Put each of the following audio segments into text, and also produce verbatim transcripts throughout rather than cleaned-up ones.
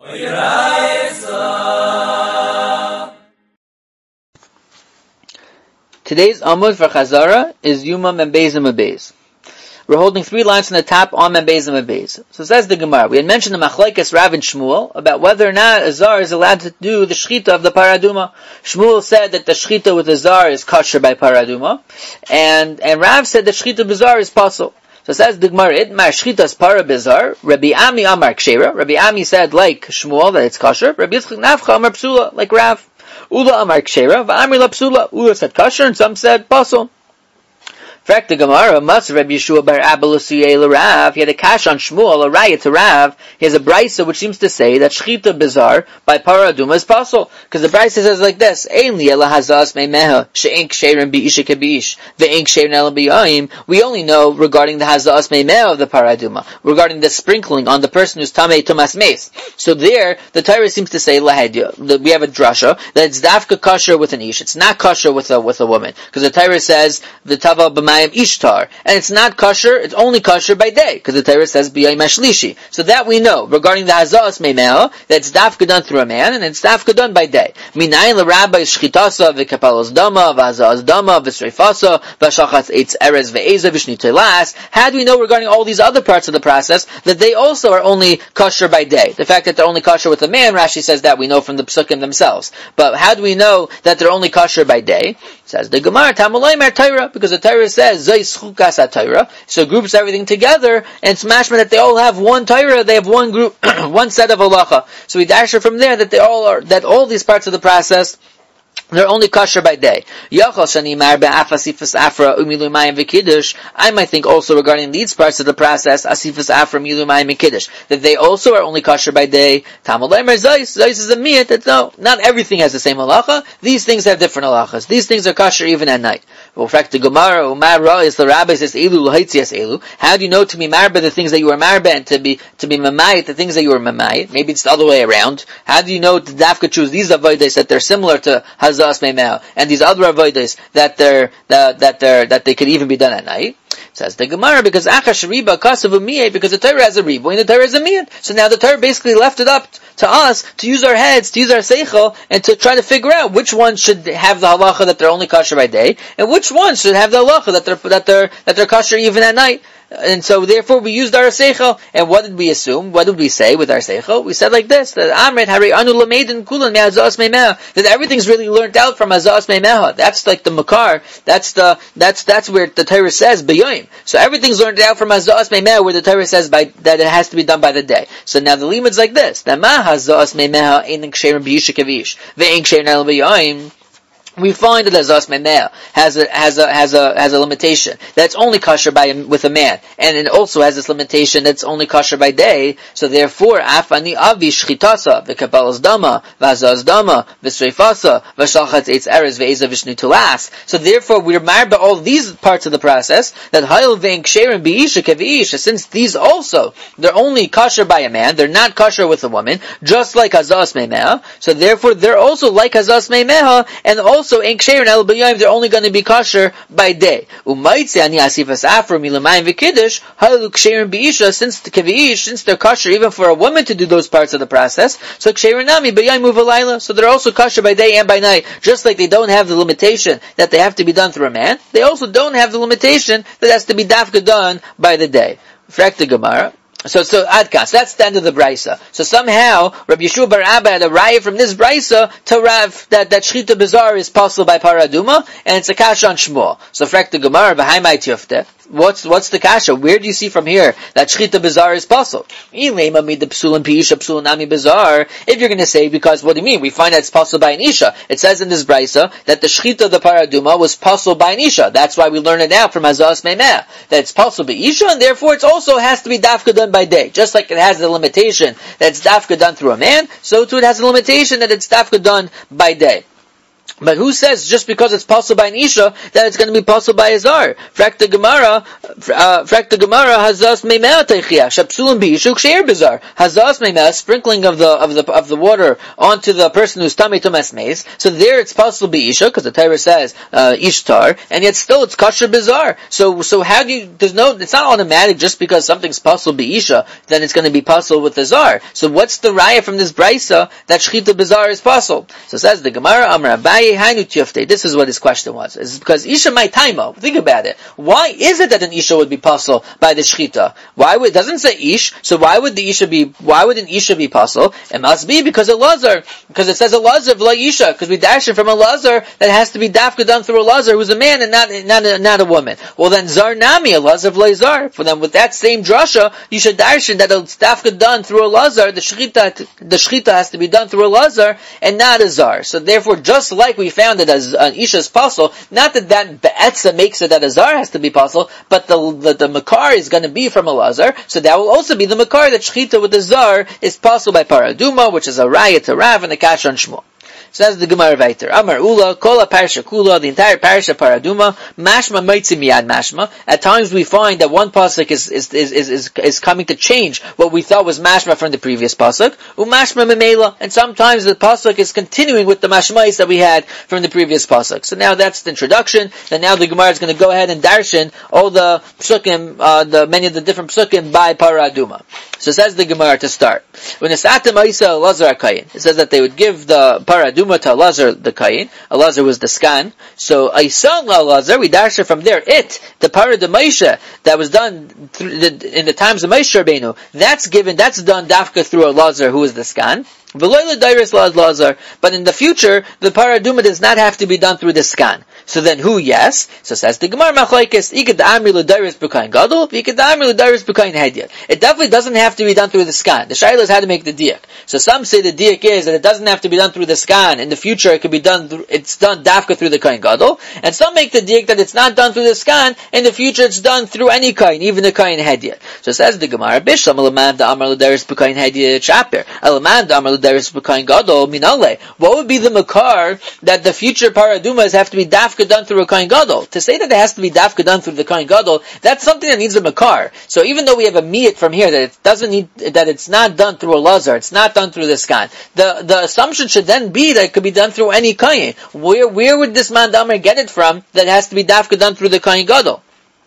Today's Amud for Chazara is Yuma Membez and Mebez. We're holding three lines from the top on Membez and Mebez. So it says the Gemara. We had mentioned the Machlekes Rav and Shmuel about whether or not a Zar is allowed to do the Shechita of the Paraduma. Shmuel said that the Shechita with the Zar is kosher by Paraduma, and and Rav said the Shechita Bizar is possible. So it says the Gemara, Itmar Shchitas Para Bizar, Rabbi Ami Amar Kshera. Rabbi Ami said like Shmuel that it's kosher. Rabbi Yitzchak Nafcha Amar Psula, like Rav. Ula Amar Kshera, V'Amri La Psula. Ula said kosher, and some said pasul. Fact the Gemara, Mas Rabbi Yeshua bar Abba L'Suyei Rav. He had a kash on Shmuel, a raya to Rav. He has a brisa which seems to say that Shechita Bizar by Paraduma is pasul. Because the brisa says like this, Ein li ela hazas meimeha, she'en ksherim bi'isha kebi'ish, ve'en ksherim ela bi'ayim. We only know regarding the hazas meimeha of the Paraduma, regarding the sprinkling on the person who's tamei tumas meis. So there, the Torah seems to say lahedya. We have a drasha that it's dafka kosher with an ish. It's not kosher with a with a woman, because the Torah says the tava b'mayim ishtar, and it's not kosher. It's only kosher by day, because the Torah says b'yayim ashlishi. So that we know regarding the hazas meimeh that it's dafka done through a man, and it's dafka done by day. Minayin l'rabbi shchitasa v'kapalos dama v'hazas dama v'sreifasa v'shachatz eitz erez v'eza v'shnitelas. How do we know regarding all these other parts of the process that they also are only kosher by day? The fact that they're only kosher with a man, Rashi says that we know from the psukim themselves. But how do we know that they're only kosher by day? Says the Gemara, Tamulay Mer Torah, because the Torah says Zay Schukas HaTorah, so it groups everything together, and it's mashma that they all have one Torah, they have one group, one set of halacha. So we dash it from there that they all are, that all these parts of the process, they're only kosher by day. I might think also regarding these parts of the process, asifas afra milumayim and kiddush, that they also are only kosher by day. Tamalemer zayis, zayis is a miyat, that no, not everything has the same halacha. These things have different halachas. These things are kosher even at night. Well, fact the Gemara, Umar Ra is the rabbi says elu l'haitzias elu. How do you know to be marba the things that you are marba, and to be to be mamayit the things that you are mamayit? Maybe it's the other way around. How do you know to dafka choose these avodas that they're similar to hazas meimeh, and these other avodas that they're that, that they're that they could even be done at night? Says the Gemara, because achash riba kasav umiyah, because the Torah has a riba and the Torah has a miyat. So now the Torah basically left it up to us to use our heads, to use our seichel, and to try to figure out which ones should have the halacha that they're only kosher by day, and which ones should have the halacha that they're that they're that they're kosher even at night. And so therefore we used our seichel. And what did we assume? What did we say with our seichel? We said like this, that Amrit Hari Anu Lameidin Kulan Me'azas Meimeh, that everything's really learned out from Azas Meimeh. That's like the Makar. That's the that's that's where the Torah says B'yoyim. So everything's learned out from Azas Meimeh, where the Torah says by that it has to be done by the day. So now the limit's like this: that Ma Hazas Meimeh Ein Ksherim B'Yisha Kavish Ve'Ein Ksherim El B'Yoyim. We find that Azas Meimeh has a has a has a has a limitation that's only kosher by with a man, and it also has this limitation that's only kosher by day. So therefore, Afani Avi Shchitasa v'Kapalas Dama v'Azaz Dama v'Sreifasa v'Shalchatz Eitz Erez v'Eza Vishnu Tulas. So therefore, we're married by all these parts of the process that Hayil Vein Ksherim B'Isha Kevi'isha. Since these also they're only kosher by a man, they're not kosher with a woman, just like Azas Meimeh. So therefore, they're also like Azas Meimeh, and also So in ksherin el b'yayim, they're only going to be kosher by day. Umaitze ani asifas afro milamayim v'kiddush halu ksherin b'isha, since the kevi'ish, since they're kosher even for a woman to do those parts of the process. So ksherin nami b'yayim uvalayla, so they're also kosher by day and by night. Just like they don't have the limitation that they have to be done through a man, they also don't have the limitation that has to be dafka done by the day. Frak the Gemara. So, so Adkas, that's the end of the brisa. So somehow, Rabbi Yeshua bar Abba had a raya from this brisa to Rav that that Shechita Bizar is possible by Paraduma, and it's a kasha on Shmuel. So, frak the Gemara, v'haimai tiyufte. What's what's the kasha? Where do you see from here that Shechita Bizar is possible? If you're going to say, because what do you mean? We find that it's possible by an isha. It says in this brisa that the Shechita of the Paraduma was possible by an isha. That's why we learn it now from Azas Meimeh, that it's possible by isha, and therefore it also has to be dafka done by day. Just like it has the limitation that it's dafka done through a man, so too it has a limitation that it's dafka done by day. But who says just because it's possible by an Isha that it's going to be possible by a Zar? Frak the Gemara, uh, Frak the Gemara, Hazas Meimea Teichia, Shapsulun B'Isha, Ksheir Bizar. Hazas Meimea, sprinkling of the, of the, of the water onto the person who's Tamei Tumas Meis. So there it's possible by Isha, because the Torah says, uh, Ishtar, and yet still it's Kasher Bizar. So, so how do you, there's no, it's not automatic just because something's possible by Isha, then it's going to be possible with the Zar. So what's the raya from this Braisa that Shechita Bizar is possible? So says the Gemara, Amar Abaye, this is what his question was. It's because Isha my taimo. Think about it. Why is it that an Isha would be possible by the Shechita? Why would, it doesn't say Ish, so why would the Isha be, why would an Isha be possible? It must be because of Lazar. Because it says a Lazar v'la Isha. Because we dash it from a Lazar that has to be dafka done through a Lazar who's a man and not, not, a, not a woman. Well then Zar Nami, a Lazar v'la Zar. For then with that same drasha, you should dash it that it's dafka done through a Lazar, the Shechita, the Shechita has to be done through a Lazar and not a Zar. So therefore, just like we found it as an Isha's possible, not that that Be'etza makes it that a Zar has to be possible, but the, the, the Makar is going to be from a Lazar, so that will also be the Makar that Shechita with the Zar is possible by Paraduma, which is a Raya to Rav and a Kash on Shmuel. Says the Gemara Vayter, Amar Ula, Kola Parsha Kula, the entire Parsha Paraduma, Mashma Maitzi Miyad Mashma. At times we find that one pasuk is is, is is is is coming to change what we thought was Mashma from the previous pasuk, Umashma Memela, and sometimes the pasuk is continuing with the Mashmais that we had from the previous pasuk. So now that's the introduction, and now the Gemara is going to go ahead and darshan all the psukim, uh, the many of the different psukim by Paraduma. So says the Gemara to start. When it's Atam Isa Lazar Kayin, it says that they would give the Paraduma to Elazar the Kayin. Elazar was the Skan. So Isa Elazar, we dash it from there. It, the Paraduma that was done through the, in the times of Moshe Rabbeinu, that's given, that's done dafka through Elazar who is the Skan. But in the future, the Paraduma does not have to be done through the Skan. So then who, yes? So says the Gemara Machlaikis, Ikad Amri L'Dairis B'Kain Gadol, Ikad Amri L'Dairis B'Kain Hediyah. It definitely doesn't have to be done through the Skan. The Shaila is how to make the diak. So some say the diak is that it doesn't have to be done through the Skan. In the future, it could be done through, it's done dafka through the Kain Gadol. And some make the diak that it's not done through the Skan. In the future, it's done through any Kain, even the Kain Hediyah. So says the Gemara, Bishlam Alaman Da'amar L'Dairis B'Kain Hediyah Chaper. Alaman Da'amar L'Dairis B'Kain Gadol Minale. What would be the makar that the future Paradumas have to be dafka done through a Kain Gadol? To say that it has to be dafka done through the Kain Gadol, that's something that needs a makar. So even though we have a miyat from here that it doesn't need, that it's not done through a Lazar, it's not done through the Skan, the, the assumption should then be that it could be done through any Kain. Where, where would this man Damar get it from that it has to be dafka done through the Kain Gadol?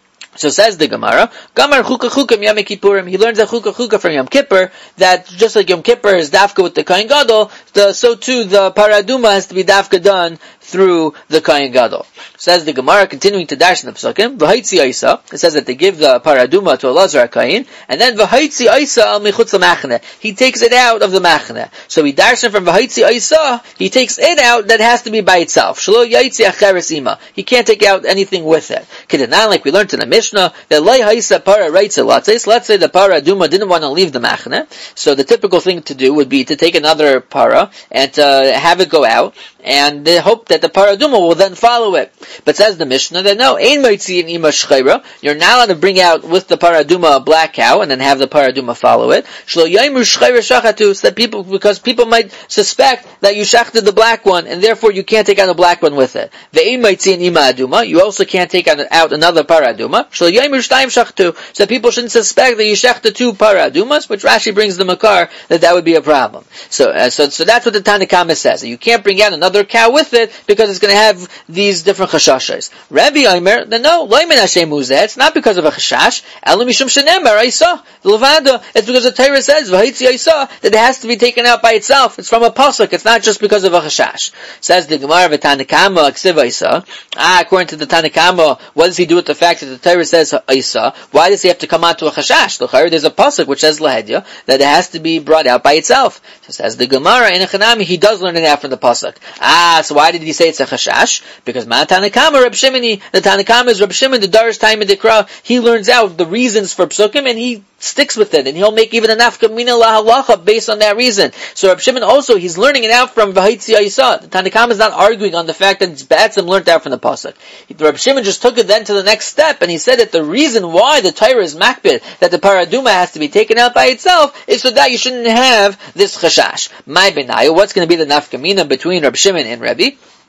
So says the Gemara, Gamar Chuka Chuka Yom Kippurim. He learns a Chuka Chuka from Yom Kippur that just like Yom Kippur is dafka with the Kain Gadol, the, so too the Paraduma has to be dafka done through the Kain Gadol. Says the Gemara, continuing to dash in the Pesukim, V'haitzi Isa. It says that they give the Paraduma to Elazar Kain, and then V'haitzi Isa al Mechutz Machne. He takes it out of the Machne. So he dashes from V'haitzi Isa, he takes it out that has to be by itself. Shelo Yaitzi Acheres Ima. He can't take out anything with it. Kedanan, like we learned in the Mishnah, that Lei Haisa Para Reitze Latzes. Let's say the Paraduma didn't want to leave the Machne. So the typical thing to do would be to take another para and uh, have it go out, and they hope that the Paraduma will then follow it. But says the Mishnah that no, Ein Moitzi and Ima Shcheira, you're not allowed to bring out with the Paraduma a black cow and then have the Paraduma follow it. Shlo Yaimu Shcheira Shachatu, so that people, because people might suspect that you shachted the black one, and therefore you can't take out a black one with it. Ve'ein Moitzi and Ima Aduma, you also can't take out, out another Paraduma. Shlo Yaimu Shtayim Shachtu, so that people shouldn't suspect that you shachted two Paradumas, which Rashi brings the Makar, that that would be a problem. So, uh, so, so that's what the Tanakama says. You can't bring out another cow with it, because it's going to have these different chashashas. Rabbi Omer, then no, loimen Hashem uzeh. It's not because of a chashash. Elu mishum shenemar Isa the levada. It's because the Torah says v'haitzi Isa that it has to be taken out by itself. It's from a pasuk. It's not just because of a chashash. Says the Gemara v'Tanakama ksiv Isa. Ah, according to the Tanakama, what does he do with the fact that the Torah says Isa? Why does he have to come out to a chashash? There's a pasuk which says lahedya that it has to be brought out by itself. So says the Gemara in a Chanami, he does learn it out from the pasuk. Ah, so why did he say it's a chashash? Because man Tanakama Reb Shimoni, the Tanakama is Reb Shimon, the Darish time in the Kra, he learns out the reasons for psukim and he sticks with it, and he'll make even a nafka mina la halacha based on that reason. So Reb Shimon also, he's learning it out from V'haitzi Isa. The Tanakama is not arguing on the fact that it's Ba'atzim learned out from the pasuk. Reb Shimon just took it then to the next step, and he said that the reason why the Torah is makbid, that the Paraduma has to be taken out by itself, is so that you shouldn't have this chashash. My benayu, what's going to be the nafka mina between Reb Shimon and Rebbe?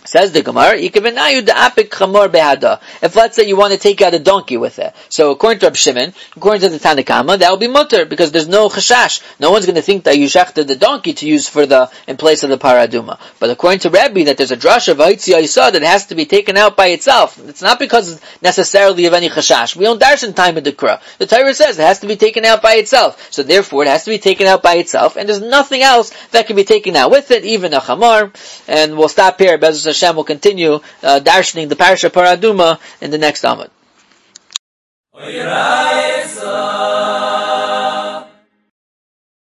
Says the Gemara, if let's say you want to take out a donkey with it, so according to Reb Shimon, according to the Tanna Kama, that will be mutter because there's no chashash. No one's going to think that you shechted the donkey to use for the in place of the paraduma. But according to Rebbe, that there's a drasha of Haitzi Yisad that it has to be taken out by itself. It's not because necessarily of any chashash. We don't darshan time in the Kra. The Torah says it has to be taken out by itself. So therefore, it has to be taken out by itself, and there's nothing else that can be taken out with it, even a chamar. And we'll stop here. Be'ezus Hashem will continue uh, darshaning the parasha paraduma in the next Amud.